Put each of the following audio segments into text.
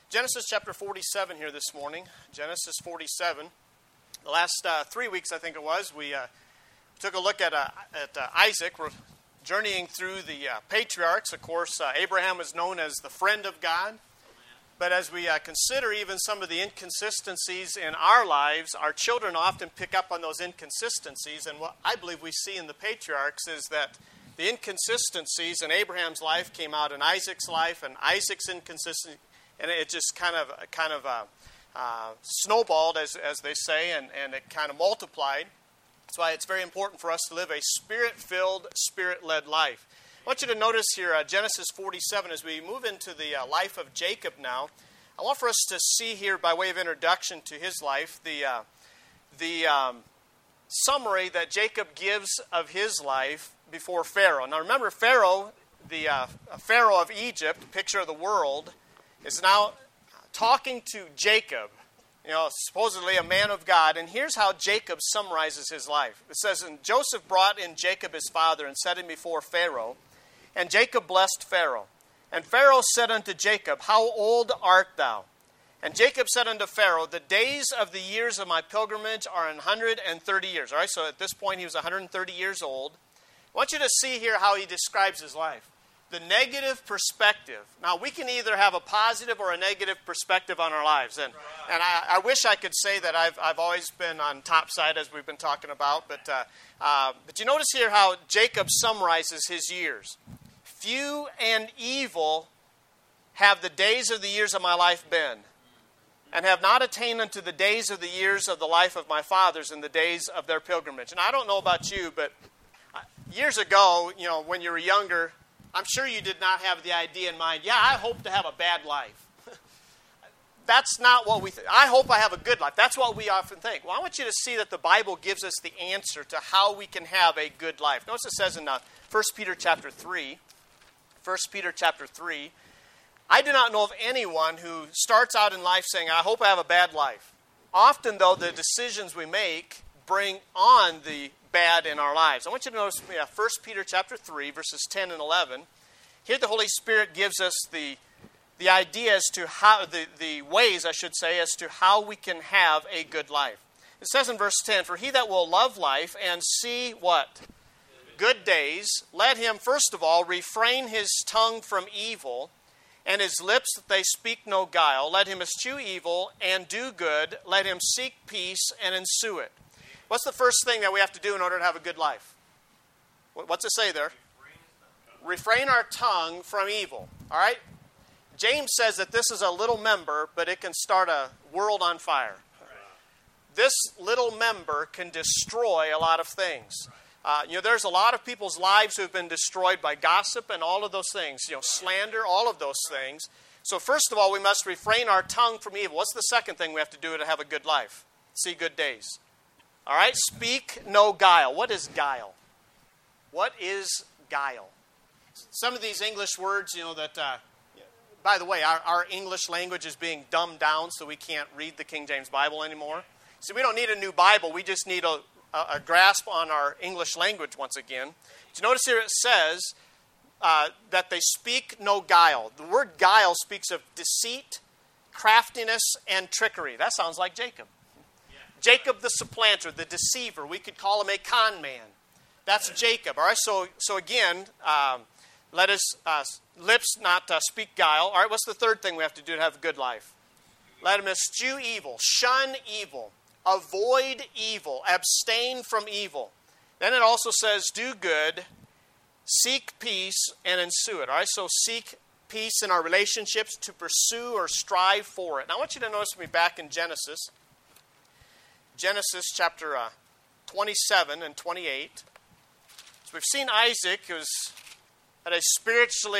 Genesis chapter 47 here this morning. Genesis 47. The last 3 weeks, I think it was, we took a look at Isaac. We're journeying through the patriarchs. Of course, Abraham is known as the friend of God. But as we consider even some of the inconsistencies in our lives, our children often pick up on those inconsistencies. And what I believe we see in the patriarchs is that the inconsistencies in Abraham's life came out in Isaac's life, and Isaac's inconsistency, and it just kind of snowballed, as they say, and it kind of multiplied. That's why it's very important for us to live a spirit-filled, spirit-led life. I want you to notice here Genesis 47, as we move into the life of Jacob now. I want for us to see here, by way of introduction to his life, the summary that Jacob gives of his life before Pharaoh. Now remember, Pharaoh, the Pharaoh of Egypt, picture of the world, is now talking to Jacob, supposedly a man of God. And here's how Jacob summarizes his life. It says, "And Joseph brought in Jacob his father and set him before Pharaoh. And Jacob blessed Pharaoh. And Pharaoh said unto Jacob, How old art thou? And Jacob said unto Pharaoh, The days of the years of my pilgrimage are 130 years." All right, so at this point he was 130 years old. I want you to see here how he describes his life. The negative perspective. Now, we can either have a positive or a negative perspective on our lives. And I wish I could say that I've always been on top side, as we've been talking about. But you notice here how Jacob summarizes his years. "Few and evil have the days of the years of my life been, and have not attained unto the days of the years of the life of my fathers in the days of their pilgrimage." And I don't know about you, but years ago, when you were younger, I'm sure you did not have the idea in mind, I hope to have a bad life. That's not what we think. I hope I have a good life. That's what we often think. Well, I want you to see that the Bible gives us the answer to how we can have a good life. Notice it says in 1 Peter chapter 3, 1 Peter chapter 3, "I do not know of anyone who starts out in life saying, I hope I have a bad life." Often, though, the decisions we make bring on the bad in our lives. I want you to notice 1 Peter chapter 3, verses 10 and 11. Here the Holy Spirit gives us the idea as to how, the ways, I should say, as to how we can have a good life. It says in verse 10, "For he that will love life and see" what? "Good days, let him first of all refrain his tongue from evil, and his lips that they speak no guile. Let him eschew evil and do good. Let him seek peace and ensue it." What's the first thing that we have to do in order to have a good life? What's it say there? Refrain our tongue from evil. All right? James says that this is a little member, but it can start a world on fire. This little member can destroy a lot of things. There's a lot of people's lives who have been destroyed by gossip and all of those things. Slander, all of those things. So first of all, we must refrain our tongue from evil. What's the second thing we have to do to have a good life? See good days. All right, speak no guile. What is guile? What is guile? Some of these English words, by the way, our English language is being dumbed down, so we can't read the King James Bible anymore. So we don't need a new Bible. We just need a grasp on our English language once again. So notice here it says that they speak no guile. The word guile speaks of deceit, craftiness, and trickery. That sounds like Jacob. Jacob the supplanter, the deceiver. We could call him a con man. That's Jacob. All right, so again, let his lips not speak guile. All right, what's the third thing we have to do to have a good life? Let him eschew evil, shun evil, avoid evil, abstain from evil. Then it also says, do good, seek peace, and ensue it. All right, so seek peace in our relationships, to pursue or strive for it. Now I want you to notice me back in Genesis chapter 27 and 28. So we've seen Isaac, who's had a spiritual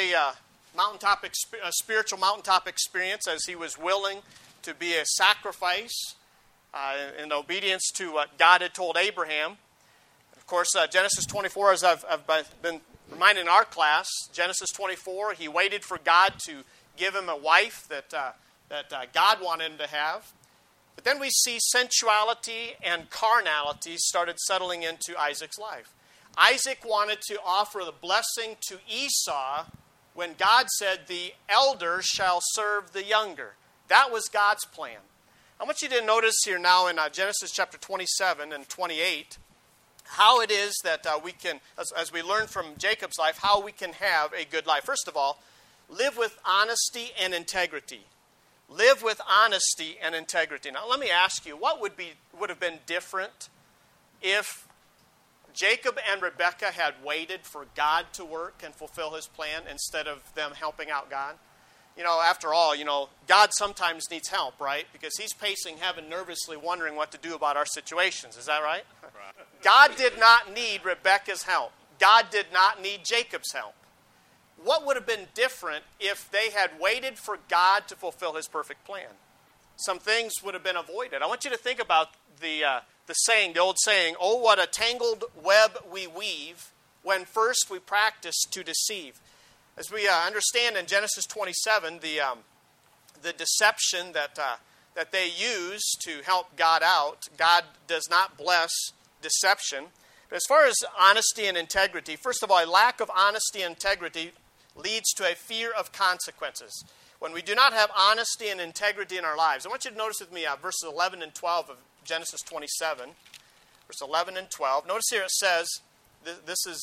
mountaintop experience, as he was willing to be a sacrifice in obedience to what God had told Abraham. Of course, Genesis 24, as I've been reminded in our class, Genesis 24, he waited for God to give him a wife that God wanted him to have. But then we see sensuality and carnality started settling into Isaac's life. Isaac wanted to offer the blessing to Esau when God said, "The elder shall serve the younger." That was God's plan. I want you to notice here now in Genesis chapter 27 and 28, how it is that we can, as we learn from Jacob's life, how we can have a good life. First of all, live with honesty and integrity. Live with honesty and integrity. Now, let me ask you, what would have been different if Jacob and Rebekah had waited for God to work and fulfill his plan instead of them helping out God? After all, God sometimes needs help, right? Because he's pacing heaven nervously wondering what to do about our situations. Is that right? God did not need Rebekah's help. God did not need Jacob's help. What would have been different if they had waited for God to fulfill his perfect plan? Some things would have been avoided. I want you to think about the old saying, "Oh, what a tangled web we weave when first we practice to deceive." As we understand in Genesis 27, the deception that they use to help God out, God does not bless deception. But as far as honesty and integrity, first of all, a lack of honesty and integrity leads to a fear of consequences. When we do not have honesty and integrity in our lives, I want you to notice with me verses 11 and 12 of Genesis 27. Verse 11 and 12. Notice here it says, this is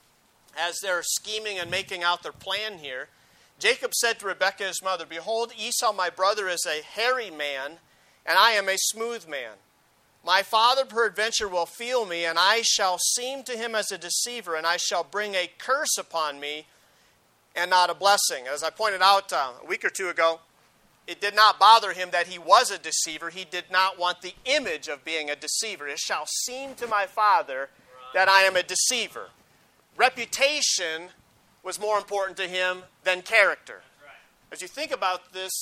as they're scheming and making out their plan here, Jacob said to Rebekah his mother, "Behold, Esau my brother is a hairy man, and I am a smooth man. My father peradventure will feel me, and I shall seem to him as a deceiver, and I shall bring a curse upon me, and not a blessing." As I pointed out a week or two ago, it did not bother him that he was a deceiver. He did not want the image of being a deceiver. "It shall seem to my father that I am a deceiver." Reputation was more important to him than character. As you think about this,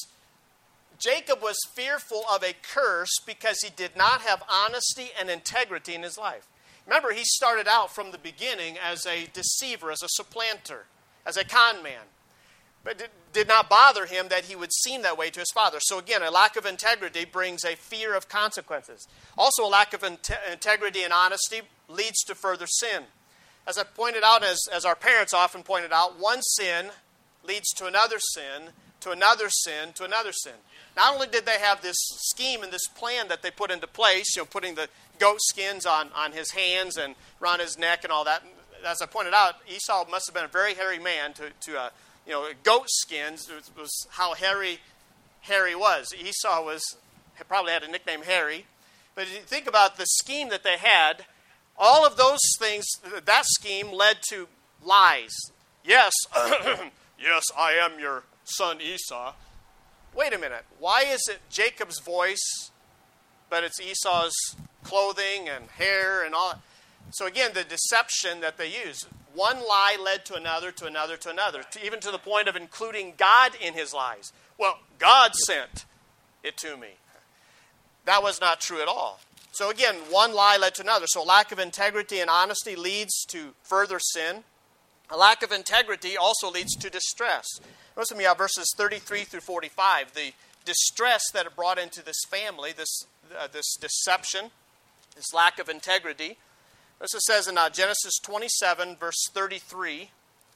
Jacob was fearful of a curse because he did not have honesty and integrity in his life. Remember, he started out from the beginning as a deceiver, as a supplanter, as a con man. But it did not bother him that he would seem that way to his father. So again, a lack of integrity brings a fear of consequences. Also, a lack of integrity and honesty leads to further sin. As I pointed out, as our parents often pointed out, one sin leads to another sin, to another sin, to another sin. Not only did they have this scheme and this plan that they put into place, putting the goat skins on his hands and around his neck and all that. As I pointed out, Esau must have been a very hairy man to goat skins was how hairy was. Esau probably had a nickname Harry. But if you think about the scheme that they had, all of those things, that scheme led to lies. Yes, yes, I am your son Esau. Wait a minute. Why is it Jacob's voice, but it's Esau's clothing and hair and all? So again, the deception that they use. One lie led to another, to another, to another, even to the point of including God in his lies. Well, God sent it to me. That was not true at all. So again, one lie led to another. So lack of integrity and honesty leads to further sin. A lack of integrity also leads to distress. Notice with me verses 33 through 45. The distress that it brought into this family, this deception, this lack of integrity. Notice it says in Genesis 27, verse 33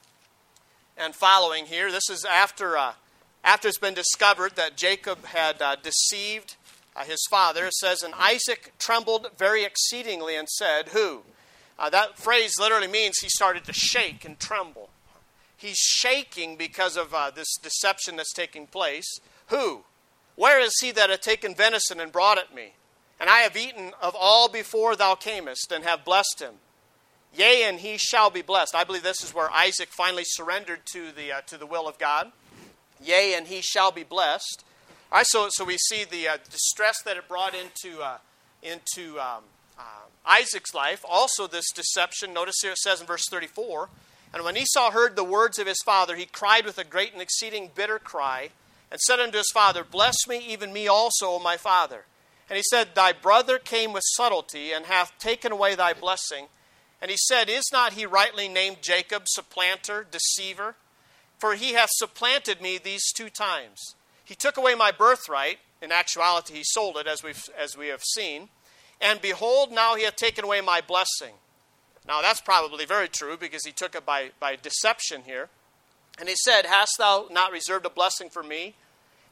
and following here. This is after it's been discovered that Jacob had deceived his father. It says, "And Isaac trembled very exceedingly and said," who? That phrase literally means he started to shake and tremble. He's shaking because of this deception that's taking place. "Who? Where is he that hath taken venison and brought it me? And I have eaten of all before thou camest, and have blessed him. Yea, and he shall be blessed." I believe this is where Isaac finally surrendered to the will of God. "Yea, and he shall be blessed." All right, so we see the distress that it brought into Isaac's life. Also this deception. Notice here it says in verse 34, "And when Esau heard the words of his father, he cried with a great and exceeding bitter cry, and said unto his father, Bless me, even me also, O my father. And he said, Thy brother came with subtlety, and hath taken away thy blessing. And he said, Is not he rightly named Jacob, supplanter, deceiver? For he hath supplanted me these 2 times. He took away my birthright." In actuality, he sold it, as we have seen. "And behold, now he hath taken away my blessing." Now that's probably very true, because he took it by deception here. "And he said, Hast thou not reserved a blessing for me?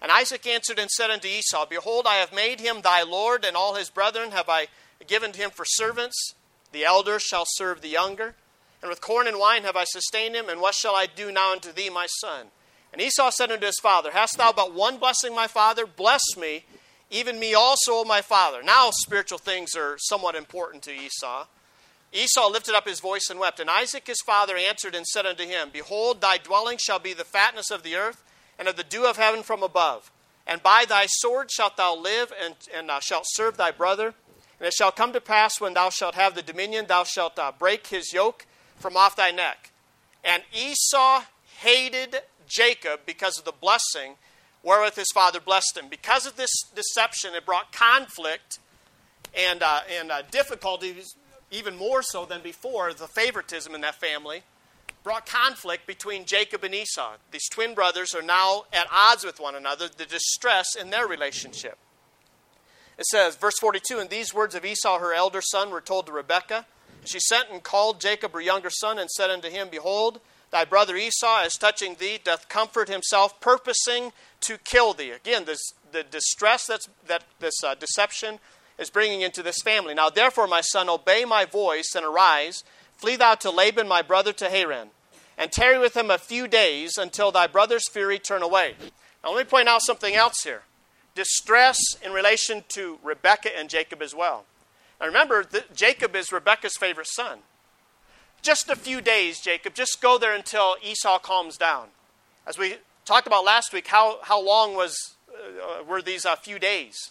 And Isaac answered and said unto Esau, Behold, I have made him thy lord, and all his brethren have I given to him for servants. The elder shall serve the younger. And with corn and wine have I sustained him, and what shall I do now unto thee, my son? And Esau said unto his father, Hast thou but one blessing, my father? Bless me, even me also, O my father. Now spiritual things are somewhat important to Esau. Esau lifted up his voice and wept. And Isaac his father answered and said unto him, Behold, thy dwelling shall be the fatness of the earth, and of the dew of heaven from above. And by thy sword shalt thou live, and thou shalt serve thy brother. And it shall come to pass, when thou shalt have the dominion, thou shalt break his yoke from off thy neck. And Esau hated Jacob because of the blessing wherewith his father blessed him. Because of this deception, it brought conflict and difficulties, even more so than before. The favoritism in that family brought conflict between Jacob and Esau. These twin brothers are now at odds with one another, the distress in their relationship. It says, verse 42, And these words of Esau, her elder son, were told to Rebekah. She sent and called Jacob, her younger son, and said unto him, Behold, thy brother Esau, as touching thee, doth comfort himself, purposing to kill thee. Again, the distress that this deception is bringing into this family. Now therefore, my son, obey my voice, and arise, flee thou to Laban my brother to Haran, and tarry with him a few days, until thy brother's fury turn away. Now let me point out something else here. Distress in relation to Rebekah and Jacob as well. Now remember, Jacob is Rebekah's favorite son. Just a few days, Jacob. Just go there until Esau calms down. As we talked about last week, how long were these few days?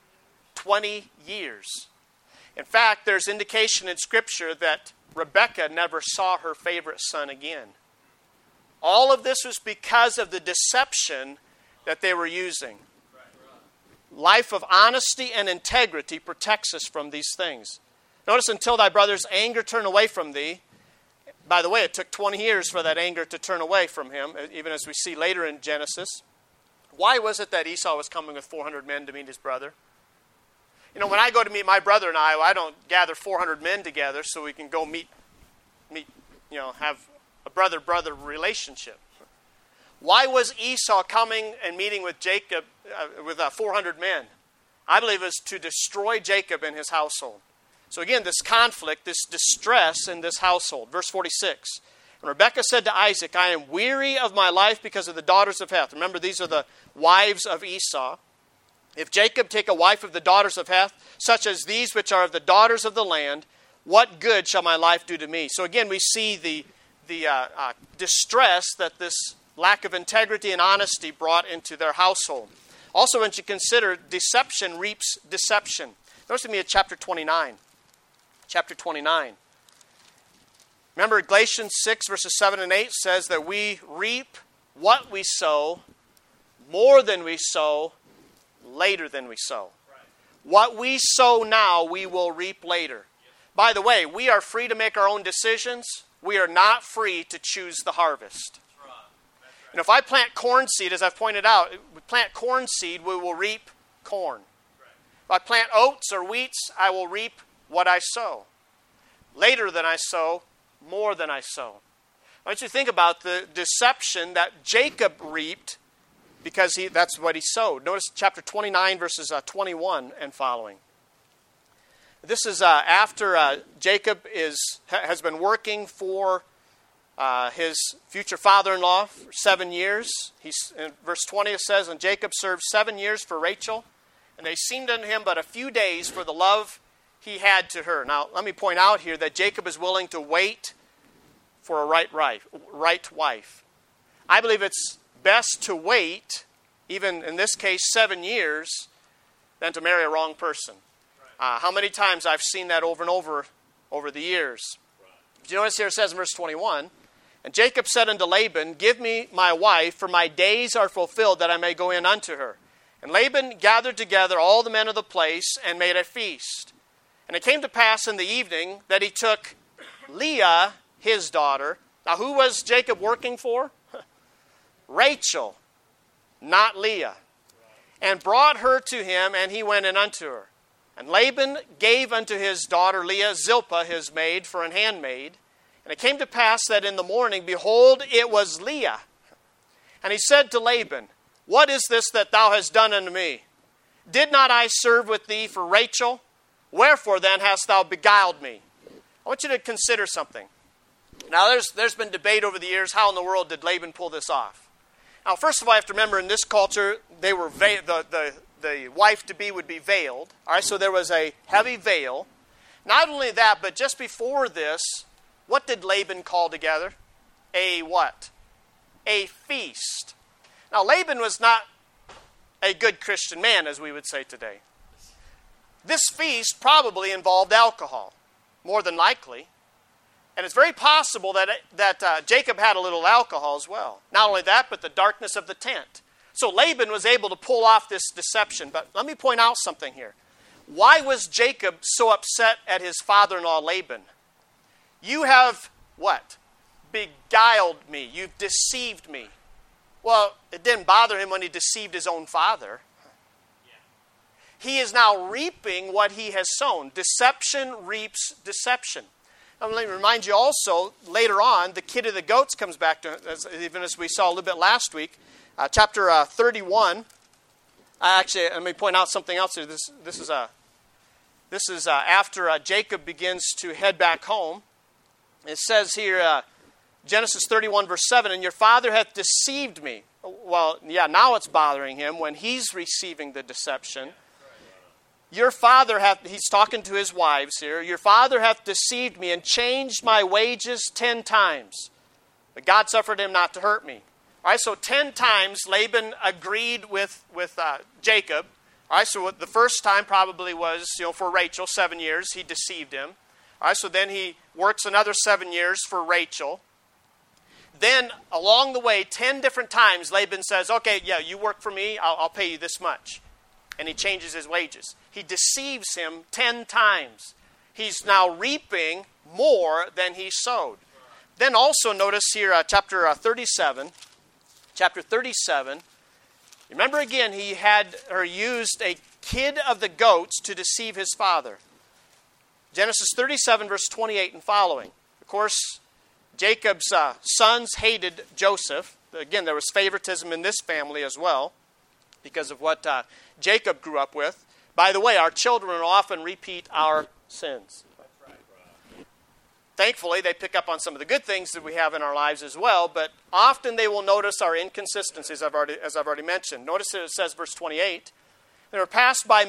20 years. In fact, there's indication in Scripture that Rebekah never saw her favorite son again. All of this was because of the deception that they were using. Life of honesty and integrity protects us from these things. Notice, until thy brother's anger turn away from thee. By the way, it took 20 years for that anger to turn away from him, even as we see later in Genesis. Why was it that Esau was coming with 400 men to meet his brother? You know, when I go to meet my brother in Iowa, I don't gather 400 men together so we can go have a brother-brother relationship. Why was Esau coming and meeting with Jacob with 400 men? I believe it was to destroy Jacob and his household. So again, this conflict, this distress in this household. Verse 46. And Rebekah said to Isaac, I am weary of my life because of the daughters of Heth. Remember, these are the wives of Esau. If Jacob take a wife of the daughters of Heth, such as these which are of the daughters of the land, what good shall my life do to me? So again, we see the distress that this lack of integrity and honesty brought into their household. Also, when you consider deception reaps deception. Notice with me at chapter 29. Chapter 29. Remember, Galatians 6, verses 7 and 8 says that we reap what we sow, more than we sow, later than we sow. Right. What we sow now, we will reap later. Yes. By the way, we are free to make our own decisions. We are not free to choose the harvest. That's right. That's right. And if I plant corn seed, as I've pointed out, we plant corn seed, we will reap corn. Right. If I plant oats or wheats, I will reap what I sow. Later than I sow, more than I sow. I want you to think about the deception that Jacob reaped because that's what he sowed. Notice chapter 29, verses 21 and following. This is after Jacob has been working for his future father-in-law for 7 years. In verse 20 it says, And Jacob served 7 years for Rachel, and they seemed unto him but a few days for the love he had to her. Now, let me point out here that Jacob is willing to wait for a right wife. I believe it's best to wait, even in this case 7 years, than to marry a wrong person. How many times I've seen that over and over the years. Do you notice here it says in verse 21, And Jacob said unto Laban, Give me my wife, for my days are fulfilled, that I may go in unto her. And Laban gathered together all the men of the place, and made a feast. And it came to pass in the evening that he took Leah, his daughter. Now, who was Jacob working for? Rachel, not Leah. And brought her to him, and he went in unto her. And Laban gave unto his daughter Leah Zilpah, his maid, for an handmaid. And it came to pass that in the morning, behold, it was Leah. And he said to Laban, what is this that thou hast done unto me? Did not I serve with thee for Rachel? Wherefore then hast thou beguiled me? I want you to consider something. Now there's been debate over the years, how in the world did Laban pull this off? Now first of all, I have to remember in this culture, they were the wife-to-be would be veiled. All right, so there was a heavy veil. Not only that, but just before this, what did Laban call together? A what? A feast. Now Laban was not a good Christian man, as we would say today. This feast probably involved alcohol, more than likely. And it's very possible that Jacob had a little alcohol as well. Not only that, but the darkness of the tent. So Laban was able to pull off this deception. But let me point out something here. Why was Jacob so upset at his father-in-law Laban? You have what? Beguiled me. You've deceived me. Well, it didn't bother him when he deceived his own father. He is now reaping what he has sown. Deception reaps deception. Now, let me remind you also, later on, the kid of the goats comes back to, even as we saw a little bit last week, chapter 31. Actually, let me point out something else here. This is after Jacob begins to head back home. It says here, Genesis 31, verse 7, and your father hath deceived me. Well, yeah, now it's bothering him when he's receiving the deception. Your father hath, he's talking to his wives here, your father hath deceived me and changed my wages 10 times. But God suffered him not to hurt me. All right, so 10 times Laban agreed with Jacob. All right, so the first time probably was, for Rachel, 7 years, he deceived him. All right, so then he works another 7 years for Rachel. Then along the way, 10 different times, Laban says, okay, yeah, you work for me, I'll pay you this much. And he changes his wages. He deceives him 10 times. He's now reaping more than he sowed. Then also notice here, chapter 37. Chapter 37. Remember again, he had or used a kid of the goats to deceive his father. Genesis 37, verse 28 and following. Of course, Jacob's sons hated Joseph. Again, there was favoritism in this family as well because of what Jacob grew up with. By the way, our children often repeat our sins. Thankfully, they pick up on some of the good things that we have in our lives as well, but often they will notice our inconsistencies, as I've already mentioned. Notice that it says, verse 28, they were passed by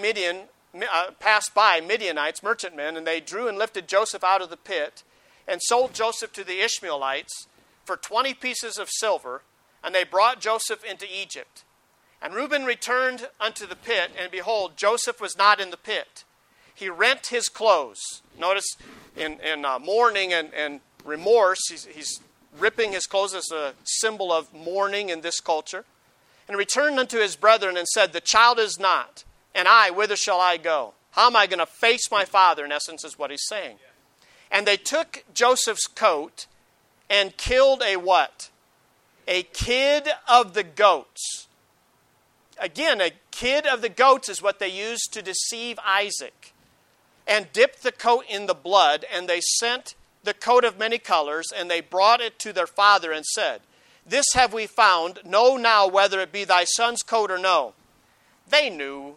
Midianites, merchantmen, and they drew and lifted Joseph out of the pit and sold Joseph to the Ishmaelites for 20 pieces of silver, and they brought Joseph into Egypt. And Reuben returned unto the pit, and behold, Joseph was not in the pit. He rent his clothes. Notice in mourning and remorse, he's ripping his clothes as a symbol of mourning in this culture. And returned unto his brethren and said, the child is not, and I, whither shall I go? How am I going to face my father, in essence, is what he's saying. And they took Joseph's coat and killed a what? A kid of the goats. Again, a kid of the goats is what they used to deceive Isaac. And dipped the coat in the blood, and they sent the coat of many colors, and they brought it to their father and said, this have we found, know now whether it be thy son's coat or no. They knew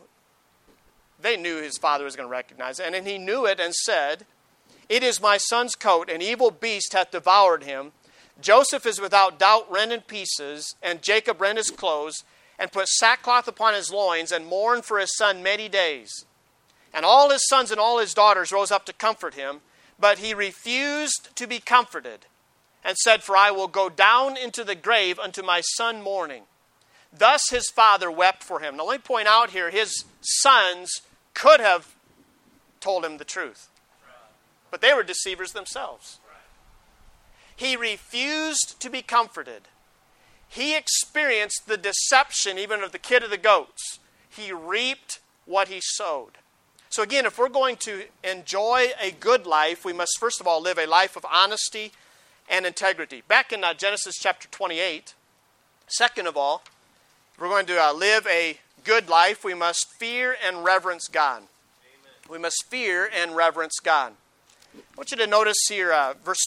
his father was going to recognize it, and then he knew it and said, it is my son's coat, an evil beast hath devoured him. Joseph is without doubt rent in pieces, and Jacob rent his clothes, and put sackcloth upon his loins, and mourned for his son many days. And all his sons and all his daughters rose up to comfort him, but he refused to be comforted, and said, for I will go down into the grave unto my son mourning. Thus his father wept for him. Now let me point out here, his sons could have told him the truth, but they were deceivers themselves. He refused to be comforted. He experienced the deception even of the kid of the goats. He reaped what he sowed. So again, if we're going to enjoy a good life, we must first of all live a life of honesty and integrity. Back in Genesis chapter 28, second of all, if we're going to live a good life, we must fear and reverence God. Amen. We must fear and reverence God. I want you to notice here,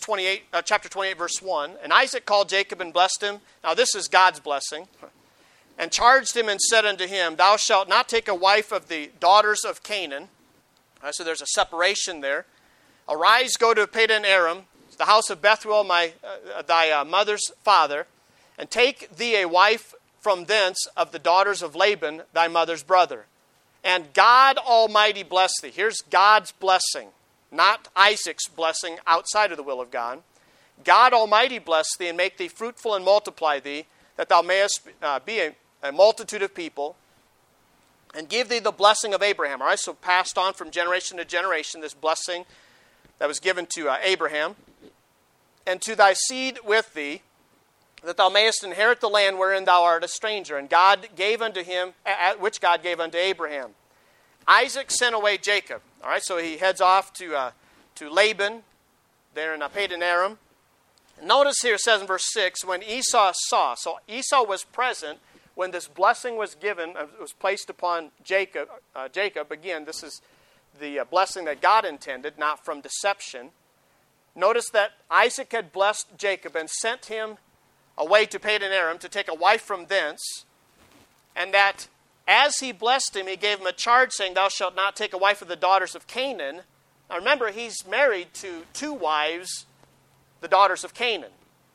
chapter 28, verse 1. And Isaac called Jacob and blessed him. Now this is God's blessing. and charged him and said unto him, Thou shalt not take a wife of the daughters of Canaan. So there's a separation there. Arise, go to Padan Aram, the house of Bethuel, thy mother's father, and take thee a wife from thence of the daughters of Laban, thy mother's brother. And God Almighty bless thee. Here's God's blessing, not Isaac's blessing outside of the will of God. God Almighty bless thee and make thee fruitful and multiply thee, that thou mayest be a multitude of people, and give thee the blessing of Abraham. All right, so passed on from generation to generation, this blessing that was given to Abraham. And to thy seed with thee, that thou mayest inherit the land wherein thou art a stranger. And God gave unto him, which God gave unto Abraham. Isaac sent away Jacob. All right, so he heads off to Laban, there in Padan Aram. Notice here, it says in verse 6, when Esau saw. So Esau was present when this blessing was given, was placed upon Jacob. Again, this is the blessing that God intended, not from deception. Notice that Isaac had blessed Jacob and sent him away to Padan Aram to take a wife from thence, and that as he blessed him, he gave him a charge saying, Thou shalt not take a wife of the daughters of Canaan. Now remember, he's married to two wives, the daughters of Canaan.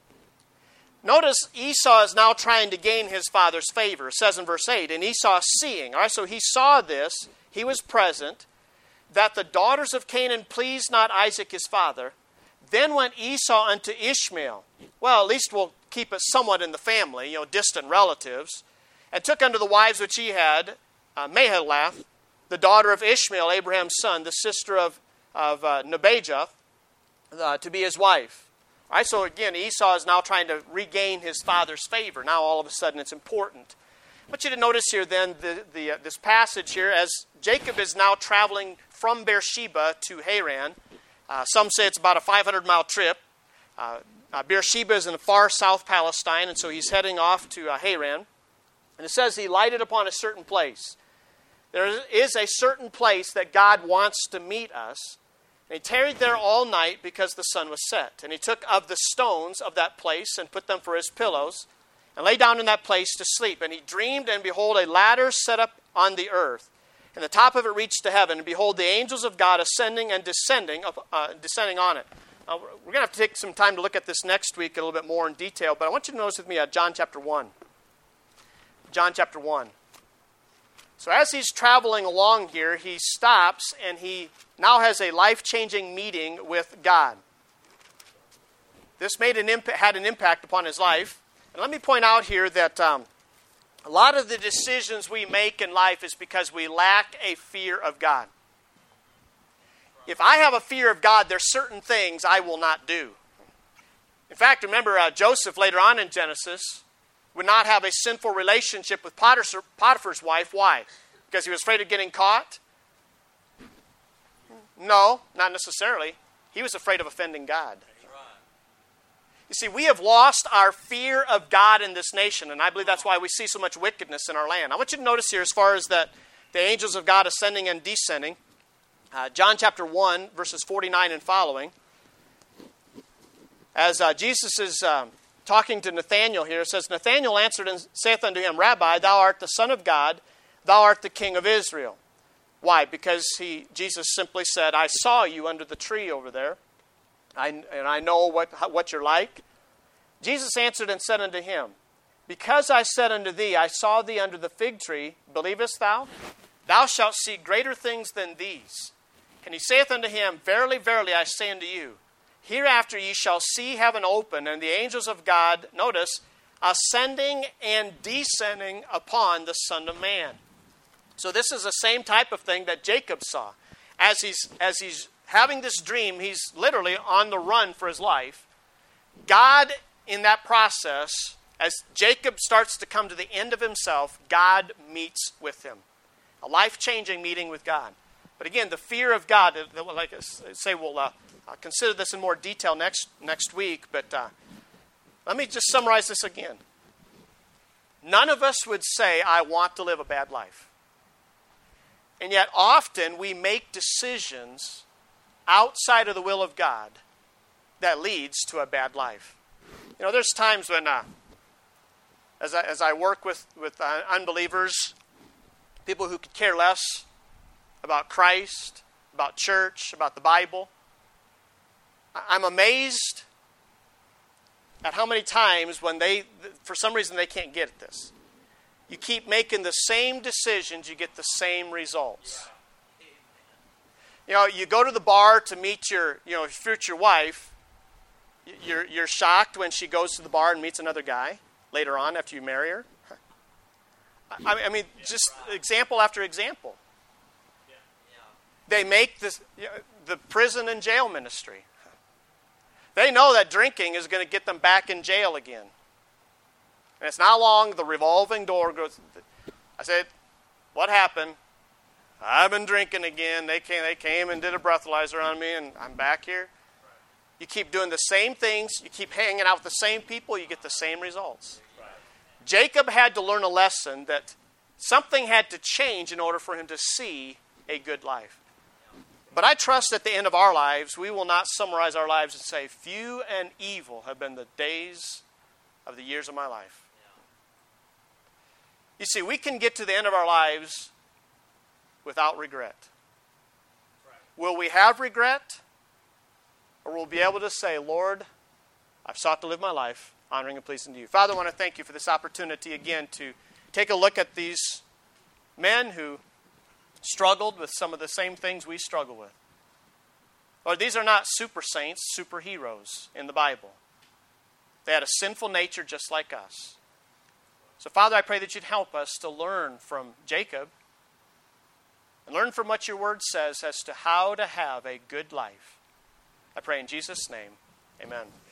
Notice Esau is now trying to gain his father's favor. It says in verse 8, and Esau seeing, all right, so he saw this, he was present, that the daughters of Canaan pleased not Isaac his father. Then went Esau unto Ishmael. Well, at least we'll keep it somewhat in the family, distant relatives. And took unto the wives which he had, Mahalath, the daughter of Ishmael, Abraham's son, the sister of Nebajoth, to be his wife. All right, so again, Esau is now trying to regain his father's favor. Now all of a sudden it's important. I want you to notice here then this passage here as Jacob is now traveling from Beersheba to Haran. Some say it's about a 500-mile trip. Beersheba is in the far south Palestine, and so he's heading off to Haran. And it says he lighted upon a certain place. There is a certain place that God wants to meet us. And he tarried there all night because the sun was set. And he took of the stones of that place and put them for his pillows, and lay down in that place to sleep. And he dreamed, and behold, a ladder set up on the earth. And the top of it reached to heaven. And behold, the angels of God ascending and descending on it. Now, we're going to have to take some time to look at this next week a little bit more in detail. But I want you to notice with me John chapter 1. John chapter 1. So as he's traveling along here, he stops and he now has a life-changing meeting with God. This had an impact upon his life. And let me point out here that a lot of the decisions we make in life is because we lack a fear of God. If I have a fear of God, there's certain things I will not do. In fact, remember Joseph later on in Genesis would not have a sinful relationship with Potiphar's wife. Why? Because he was afraid of getting caught? No, not necessarily. He was afraid of offending God. You see, we have lost our fear of God in this nation, and I believe that's why we see so much wickedness in our land. I want you to notice here as far as the angels of God ascending and descending. John chapter 1, verses 49 and following. As Jesus is talking to Nathanael here, it says, Nathanael answered and saith unto him, Rabbi, thou art the Son of God, thou art the King of Israel. Why? Because Jesus simply said, I saw you under the tree over there, and I know what you're like. Jesus answered and said unto him, Because I said unto thee, I saw thee under the fig tree, believest thou? Thou shalt see greater things than these. And he saith unto him, Verily, verily, I say unto you, hereafter ye shall see heaven open, and the angels of God, notice, ascending and descending upon the Son of Man. So this is the same type of thing that Jacob saw. As he's having this dream, he's literally on the run for his life. God, in that process, as Jacob starts to come to the end of himself, God meets with him. A life-changing meeting with God. But again, the fear of God, like I say, we'll consider this in more detail next week. But let me just summarize this again. None of us would say, I want to live a bad life. And yet often we make decisions outside of the will of God that leads to a bad life. There's times when as I work with unbelievers, people who could care less about Christ, about church, about the Bible, I'm amazed at how many times when for some reason they can't get at this. You keep making the same decisions, you get the same results. You know, you go to the bar to meet your future wife. You're shocked when she goes to the bar and meets another guy later on after you marry her. I mean, just example after example. They make this the prison and jail ministry. They know that drinking is going to get them back in jail again. And it's not long, the revolving door goes. I said, what happened? I've been drinking again. They came and did a breathalyzer on me, and I'm back here. You keep doing the same things. You keep hanging out with the same people. You get the same results. Jacob had to learn a lesson that something had to change in order for him to see a good life. But I trust at the end of our lives, we will not summarize our lives and say, few and evil have been the days of the years of my life. You see, we can get to the end of our lives without regret. Will we have regret? Or will we be able to say, Lord, I've sought to live my life honoring and pleasing to you. Father, I want to thank you for this opportunity again to take a look at these men who struggled with some of the same things we struggle with. Lord, these are not super saints, superheroes in the Bible. They had a sinful nature just like us. So, Father, I pray that you'd help us to learn from Jacob and learn from what your word says as to how to have a good life. I pray in Jesus' name, amen.